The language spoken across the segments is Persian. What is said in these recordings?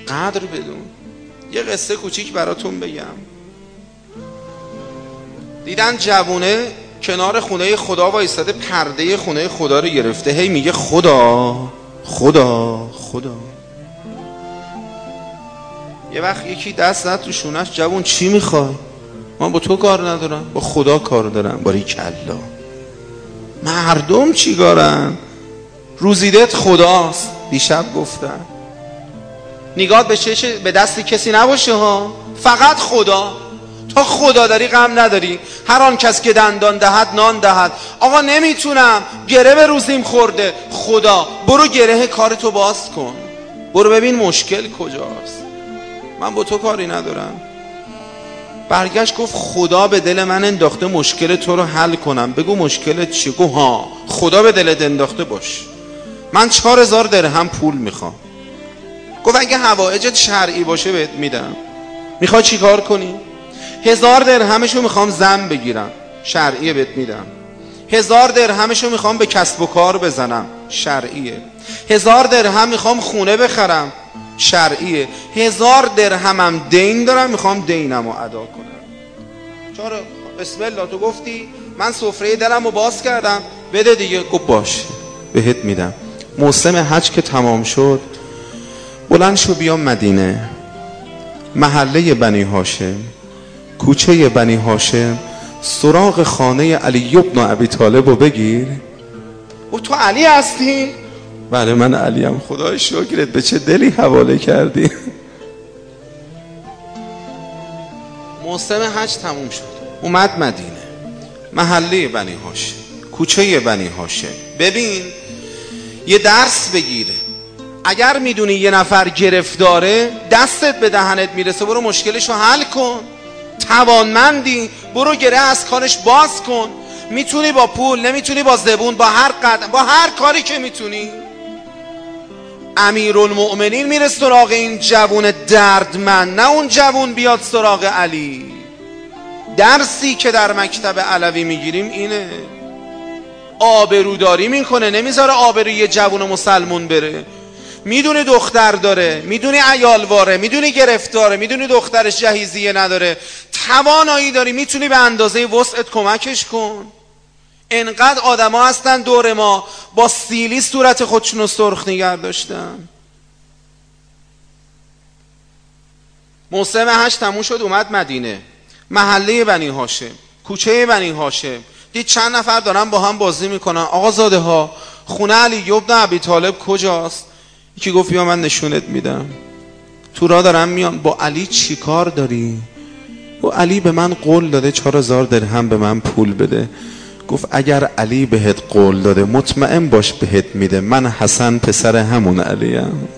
قدر بدون. یه قصه کوچیک براتون بگم. دیدن جوونه کنار خونه خدا وایساده، پرده خونه خدا رو گرفته، هی میگه خدا خدا خدا. یه وقت یکی دست زد تو شونش، جوون چی میخوای؟ من با تو کار ندارم، با خدا کار دارم. باریکلا. مردم چی کارن؟ روزیدت خداست. دیشب گفتن نگاه به دستی کسی نباشه ها، فقط خدا. تا خدا داری غم نداری. هر آن کس که دندان دهد نان دهد. آقا نمیتونم، گره به روزیم خورده. خدا برو گره کارتو باز کن، برو ببین مشکل کجاست. من با تو کاری ندارم. برگشت گفت خدا به دل من انداخته مشکل تو رو حل کنم. بگو مشکلت چیه؟ گفت ها خدا به دلت انداخته باش. من 4000 درهم پول میخوام. گفت اگه حوائجت شرعی باشه بهت میدم. میخوای چی کار کنی؟ 1000 درهمشو میخوام زن بگیرم، شرعیه، بهت میدم. 1000 درهمشو میخوام به کسب و کار بزنم، شرعیه. 1000 درهم میخوام خونه بخرم، شرعیه. 1000 درهمم دین دارم، میخوام دینمو ادا کنم. چرا؟ بسم الله تو گفتی، من سفره دلمو باز کردم، بده دیگه. گفت باشه بهت میدم. موسم حج که تمام شد، بلند شو بیا مدینه، محله بنی هاشم، کوچه بنی هاشم، سراغ خانه علی ابن ابی طالب رو بگیر. او تو علی هستی؟ بله من علیم. خدای شکرت، به چه دلی حواله کردی. موسم حج تموم شد، اومد مدینه، محله بنی هاشم، کوچه بنی هاشم. ببین یه درس بگیره. اگر میدونی یه نفر گرفتاره، دستت به دهنت میرسه، برو مشکلشو حل کن. توانمندی، برو گره از کارش باز کن. میتونی با پول، نمیتونی با زبون، با هر قدم، با هر کاری که میتونی. امیرالمؤمنین میره سراغ این جوون دردمند، نه اون جوون بیاد سراغ علی. درسی که در مکتب علوی میگیریم اینه. آبروداری میکنه، نمیذاره آبروی یه جوون مسلمون بره. میدونی دختر داره، میدونی عیالواره، میدونی گرفتاره، میدونی دخترش جهیزیه نداره، توانایی داری، میتونی به اندازه وسعت کمکش کن. انقدر آدم ها هستن دور ما با سیلی صورت خودشونو سرخ نگه داشتن. موسم حج تموم شد، اومد مدینه، محله بنی هاشم، کوچه بنی هاشم. دید چند نفر دارن با هم بازی میکنن. آقا زاده ها، خونه علی ابن ابی طالب کجاست؟ یکی گفت یا من نشونت میدم. تو راه دارم میان. با علی چی کار داری؟ با علی به من قول داده 4000 درهم به من پول بده. گفت اگر علی بهت قول داده مطمئن باش بهت میده. من حسن پسر همون علیم.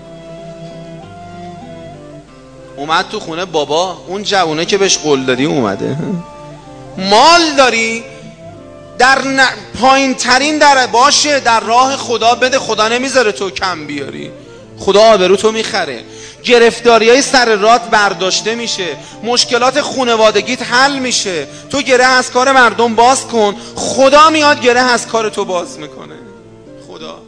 اومد تو خونه بابا، اون جوونه که بهش قول دادی اومده. مال داری در پایین ترین در باشه، در راه خدا بده، خدا نمیذاره تو کم بیاری، خدا آبرو تو میخره. گرفتاری های سر رات برداشته میشه، مشکلات خانوادگیت حل میشه. تو گره از کار مردم باز کن، خدا میاد گره از کار تو باز میکنه. خدا.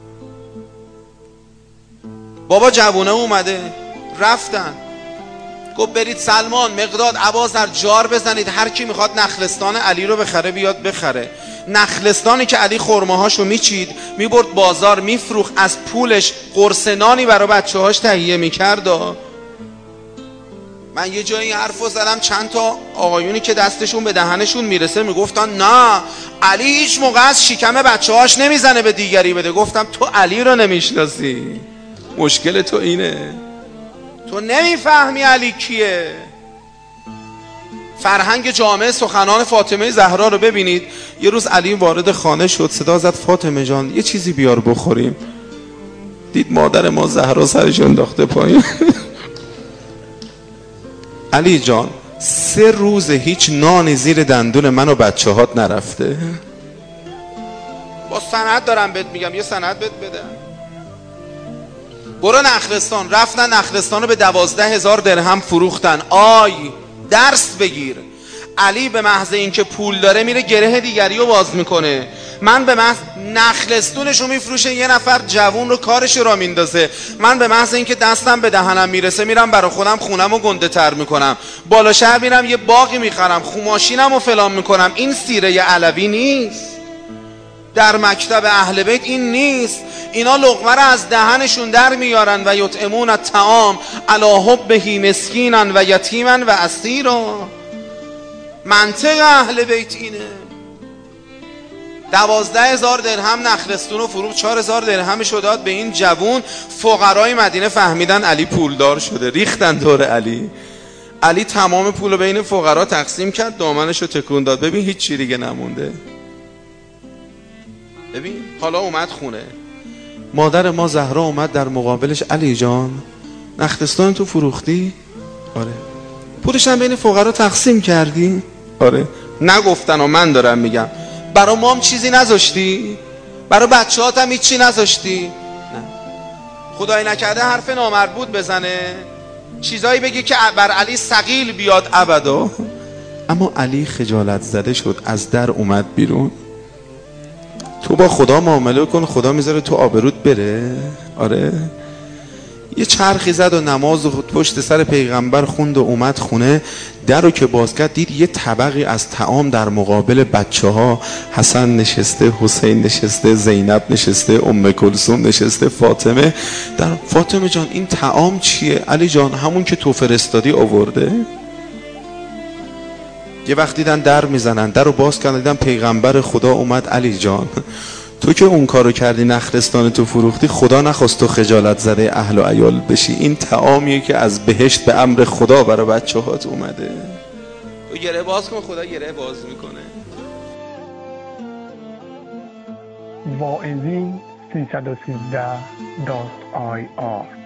بابا جوونه اومده، رفتن، گفت برید سلمان، مقداد، ابازر جار بزنید، هر کی میخواد نخلستان علی رو بخره بیاد بخره. نخلستانی که علی خرماهاشو میچید میبرد بازار میفروخت، از پولش قرص نانی برای بچه‌هاش تهیه میکرد. من یه جایی حرفو زدم، چند تا آقایونی که دستشون به دهنشون میرسه میگفتن نه علی هیچ موقع از شکم بچه‌هاش نمیزنه به دیگری بده. گفتم تو علی رو نمیشناسی، مشکل تو اینه، تو نمیفهمی علی کیه. فرهنگ جامعه سخنان فاطمه زهرا رو ببینید. یه روز علی وارد خانه شد، صدا زد فاطمه جان یه چیزی بیار بخوریم. دید مادر ما زهرا سرش انداخته پایین. علی جان 3 روز هیچ نانی زیر دندون من و بچه هات نرفته. با سند دارم بهت میگم، یه سند بهت بدم. برو نخلستان. رفتن نخلستان رو به 12000 درهم فروختن. آی درس بگیر. علی به محض اینکه پول داره میره گره دیگری رو باز میکنه. من به محض نخلستونشو میفروشه، یه نفر جوون رو کارش را میندازه، من به محض اینکه دستم به دهنم میرسه میرم برای خودم خونم رو گنده تر میکنم، بالا شهر میرم یه باقی میخرم، ماشینم رو فلان میکنم. این سیره علوی نیست، در مکتب اهل بیت این نیست. اینا لقمه رو از دهنشون در میارن و یطعمون الطعام علی حبه مسکینا و یتیما و اسیرا. منطق اهل بیت اینه. 12,000 درهم نخلستون و فروخت، 4,000 درهمش رو داد به این جوون. فقرای مدینه فهمیدن علی پولدار شده، ریختن دور علی. علی تمام پول رو بین فقرا تقسیم کرد، دامنش رو تکون داد. ببین هیچ چی دیگه نمونده. ببین حالا اومد خونه، مادر ما زهرا اومد در مقابلش، علی جان نخلستان تو فروختی؟ آره. پولش هم بین فقرا تقسیم کردی؟ آره. نگفتن و من دارم میگم. برا مام چیزی نذاشتی؟ برا بچه هاتم هیچی نذاشتی؟ نه. خدای نکرده حرف نامربوط بزنه، چیزایی بگی که بر علی ثقیل بیاد ابدا. اما علی خجالت زده شد، از در اومد بیرون. تو با خدا معامله کن، خدا میذاره تو آبروت بره. آره. یه چرخی زد و نماز و پشت سر پیغمبر خوند و اومد خونه. در رو که باز کرد دید یه طبقی از طعام در مقابل بچه ها، حسن نشسته، حسین نشسته، زینب نشسته، ام کلثوم نشسته، فاطمه. در فاطمه جان این طعام چیه؟ علی جان همون که تو فرستادی آورده. یه وقت دیدن در میزنن، در رو باز کردن دیدن پیغمبر خدا اومد. علی جان تو که اون کارو کردی نخلستان تو فروختی، خدا نخواست تو خجالت زده اهل و عیال بشی. این طعامیه که از بهشت به امر خدا برای بچه هات اومده. تو گره باز کن، خدا گره باز میکنه. واعظین 313.ir